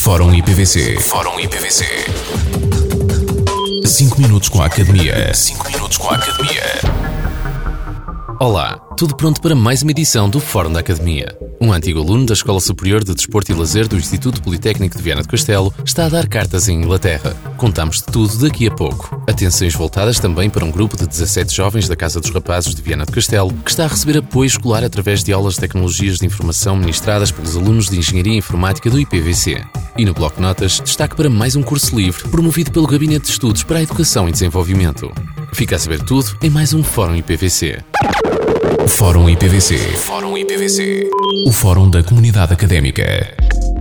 Fórum IPVC. Fórum IPVC. 5 minutos com a Academia. 5 minutos com a Academia. Olá, tudo pronto para mais uma edição do Fórum da Academia. Um antigo aluno da Escola Superior de Desporto e Lazer do Instituto Politécnico de Viana do Castelo está a dar cartas em Inglaterra. Contamos de tudo daqui a pouco. Atenções voltadas também para um grupo de 17 jovens da Casa dos Rapazes de Viana do Castelo que está a receber apoio escolar através de aulas de tecnologias de informação ministradas pelos alunos de Engenharia Informática do IPVC. E no Bloco Notas, destaque para mais um curso livre promovido pelo Gabinete de Estudos para a Educação e Desenvolvimento. Fica a saber tudo em mais um Fórum IPVC. Fórum IPVC. Fórum IPVC. O Fórum da Comunidade Académica.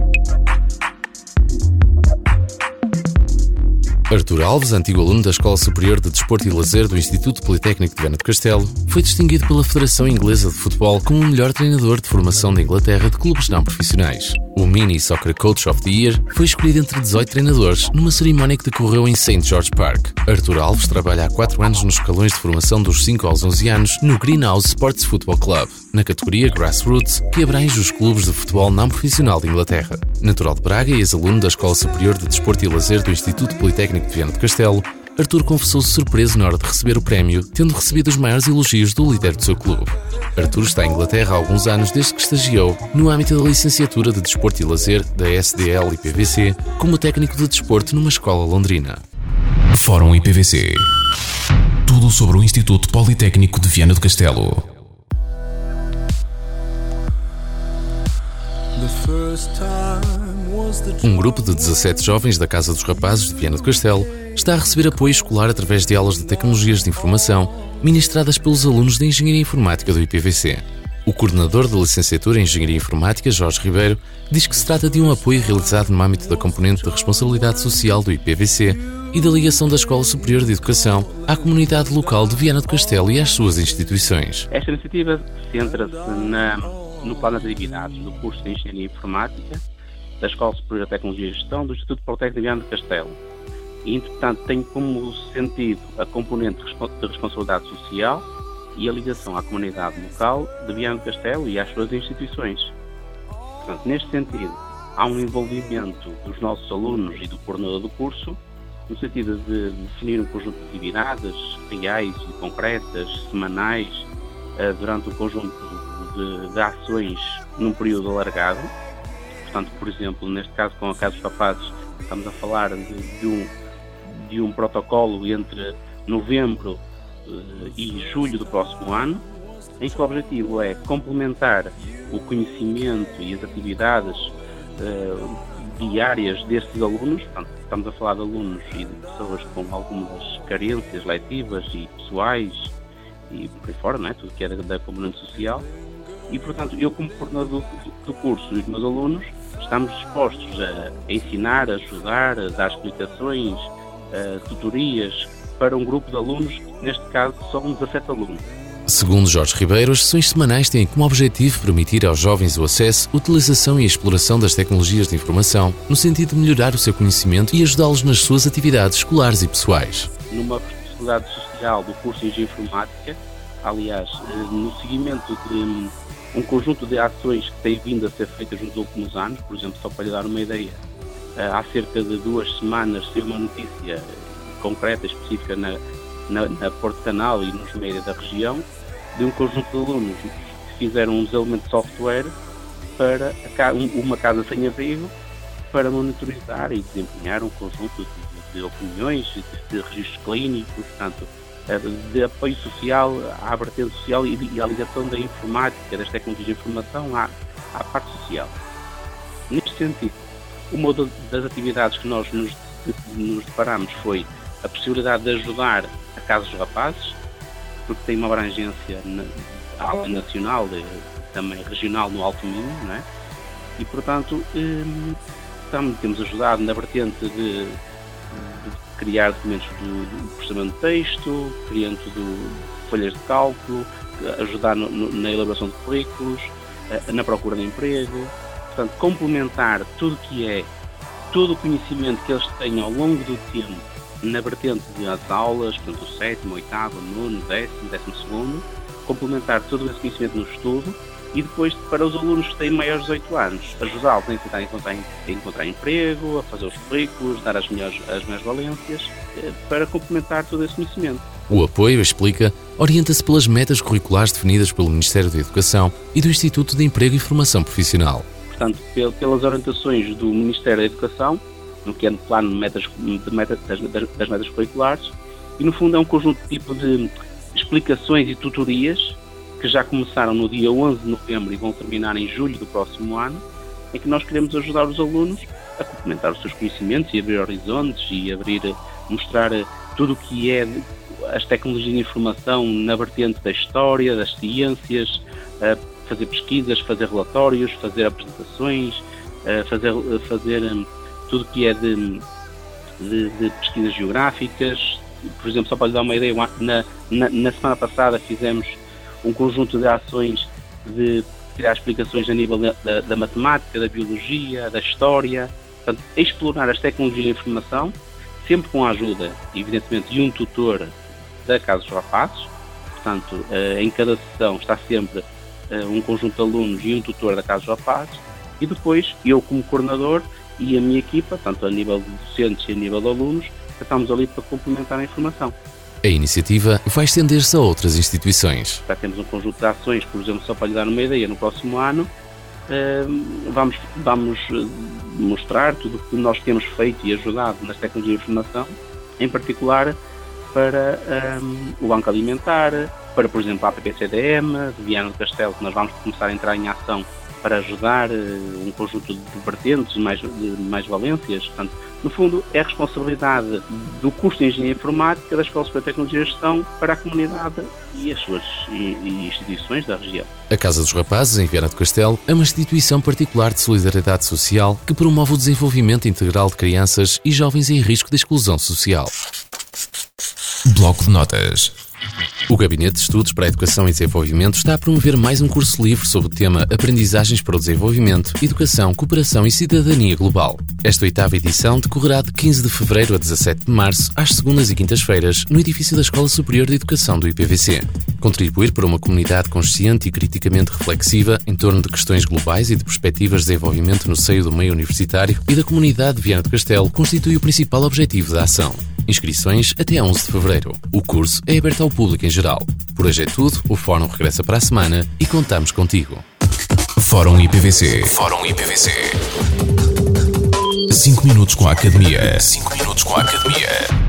Artur Alves, antigo aluno da Escola Superior de Desporto e Lazer do Instituto Politécnico de Viana do Castelo, foi distinguido pela Federação Inglesa de Futebol como o melhor treinador de formação da Inglaterra de clubes não profissionais. O Mini Soccer Coach of the Year foi escolhido entre 18 treinadores numa cerimónia que decorreu em St. George Park. Artur Alves trabalha há 4 anos nos escalões de formação dos 5 aos 11 anos no Greenhouse Sports Football Club, na categoria Grassroots, que abrange os clubes de futebol não profissional de Inglaterra. Natural de Braga e ex-aluno da Escola Superior de Desporto e Lazer do Instituto Politécnico de Viana do Castelo, Artur confessou-se surpreso na hora de receber o prémio, tendo recebido os maiores elogios do líder do seu clube. Artur está em Inglaterra há alguns anos desde que estagiou no âmbito da licenciatura de Desporto e Lazer da SDL IPVC como técnico de desporto numa escola londrina. Fórum IPVC. Tudo sobre o Instituto Politécnico de Viana do Castelo. Um grupo de 17 jovens da Casa dos Rapazes de Viana do Castelo está a receber apoio escolar através de aulas de tecnologias de informação ministradas pelos alunos de Engenharia Informática do IPVC. O coordenador da licenciatura em Engenharia Informática, Jorge Ribeiro, diz que se trata de um apoio realizado no âmbito da componente de responsabilidade social do IPVC e da ligação da Escola Superior de Educação à comunidade local de Viana do Castelo e às suas instituições. Esta iniciativa centra-se no plano de atividades do curso de Engenharia Informática da Escola Superior de Tecnologia e Gestão do Instituto Politécnico de Viana do Castelo. E, portanto, tem como sentido a componente de responsabilidade social e a ligação à comunidade local de Viana do Castelo e às suas instituições. Portanto, neste sentido, há um envolvimento dos nossos alunos e do coordenador do curso, no sentido de definir um conjunto de atividades reais e concretas, semanais, durante um conjunto de ações num período alargado. Portanto, por exemplo, neste caso com a Casa dos Rapazes, estamos a falar de um protocolo entre novembro e julho do próximo ano, em que o objetivo é complementar o conhecimento e as atividades diárias destes alunos. Portanto, estamos a falar de alunos e de pessoas com algumas carências letivas e pessoais e por aí fora, não é? Tudo que é da componente social. E, portanto, eu como coordenador do curso e os meus alunos estamos dispostos a ensinar, a ajudar, a dar explicações, tutorias para um grupo de alunos, neste caso são 17 alunos. Segundo Jorge Ribeiro, as sessões semanais têm como objetivo permitir aos jovens o acesso, utilização e exploração das tecnologias de informação, no sentido de melhorar o seu conhecimento e ajudá-los nas suas atividades escolares e pessoais. Numa responsabilidade social do curso de Engenharia Informática, aliás, no seguimento de um conjunto de ações que têm vindo a ser feitas nos últimos anos, por exemplo, só para lhe dar uma ideia, há cerca de 2 semanas saiu uma notícia concreta, específica na Porto Canal e nos meios da região, de um conjunto de alunos que fizeram um desenvolvimento de software para uma casa sem abrigo para monitorizar e desempenhar um conjunto de opiniões, de registros clínicos, portanto, de apoio social à vertente social e à ligação da informática, das tecnologias de informação à parte social. Neste sentido, uma das atividades que nós nos deparamos foi a possibilidade de ajudar a Casa dos Rapazes, porque tem uma abrangência nacional, também regional no Alto Minho, não é? E, portanto, temos ajudado na vertente de criar documentos do processamento de texto, criando folhas de cálculo, ajudar na elaboração de currículos, na procura de emprego, portanto, complementar todo o conhecimento que eles têm ao longo do tempo na vertente das aulas, portanto, o 7º, 8º, 9º, 10º, 12º, complementar todo esse conhecimento no estudo e depois para os alunos que têm maiores de 18 anos, ajudá-los a tentar encontrar emprego, a fazer os currículos, dar as melhores valências, para complementar todo esse conhecimento. O apoio, explica, orienta-se pelas metas curriculares definidas pelo Ministério da Educação e do Instituto de Emprego e Formação Profissional. Portanto, pelas orientações do Ministério da Educação, no que é no plano das metas curriculares, e no fundo é um conjunto de explicações e tutorias que já começaram no dia 11 de novembro e vão terminar em julho do próximo ano, em que nós queremos ajudar os alunos a complementar os seus conhecimentos e abrir horizontes e mostrar tudo o que é as tecnologias de informação na vertente da história, das ciências, fazer pesquisas, fazer relatórios, fazer apresentações, fazer tudo o que é de pesquisas geográficas. Por exemplo, só para lhe dar uma ideia, na semana passada fizemos um conjunto de ações de criar explicações a nível da matemática, da biologia, da história. Portanto, explorar as tecnologias de informação, sempre com a ajuda, evidentemente, de um tutor da Casa dos Rapazes. Portanto, em cada sessão está sempre um conjunto de alunos e um tutor da Casa dos Rapazes. E depois, eu como coordenador e a minha equipa, tanto a nível de docentes e a nível de alunos, estamos ali para complementar a informação. A iniciativa vai estender-se a outras instituições. Já temos um conjunto de ações, por exemplo, só para lhe dar uma ideia, no próximo ano vamos mostrar tudo o que nós temos feito e ajudado nas tecnologias de informação, em particular para o Banco Alimentar, para, por exemplo, a APPCDM de Viana do Castelo, que nós vamos começar a entrar em ação para ajudar um conjunto de vertentes, de mais valências. Portanto, no fundo, é a responsabilidade do curso de Engenharia Informática da Escola Superior de Tecnologia e Gestão para a comunidade e as suas instituições da região. A Casa dos Rapazes, em Viana do Castelo, é uma instituição particular de solidariedade social que promove o desenvolvimento integral de crianças e jovens em risco de exclusão social. Bloco de notas. O Gabinete de Estudos para a Educação e Desenvolvimento está a promover mais um curso livre sobre o tema Aprendizagens para o Desenvolvimento, Educação, Cooperação e Cidadania Global. Esta 8ª edição decorrerá de 15 de fevereiro a 17 de março, às segundas e quintas-feiras, no edifício da Escola Superior de Educação do IPVC. Contribuir para uma comunidade consciente e criticamente reflexiva em torno de questões globais e de perspectivas de desenvolvimento no seio do meio universitário e da comunidade de Viana do Castelo constitui o principal objetivo da ação. Inscrições até a 11 de fevereiro. O curso é aberto ao público em geral. Por hoje é tudo, o Fórum regressa para a semana e contamos contigo. Fórum IPVC. Fórum IPVC. 5 minutos com a Academia. 5 minutos com a Academia.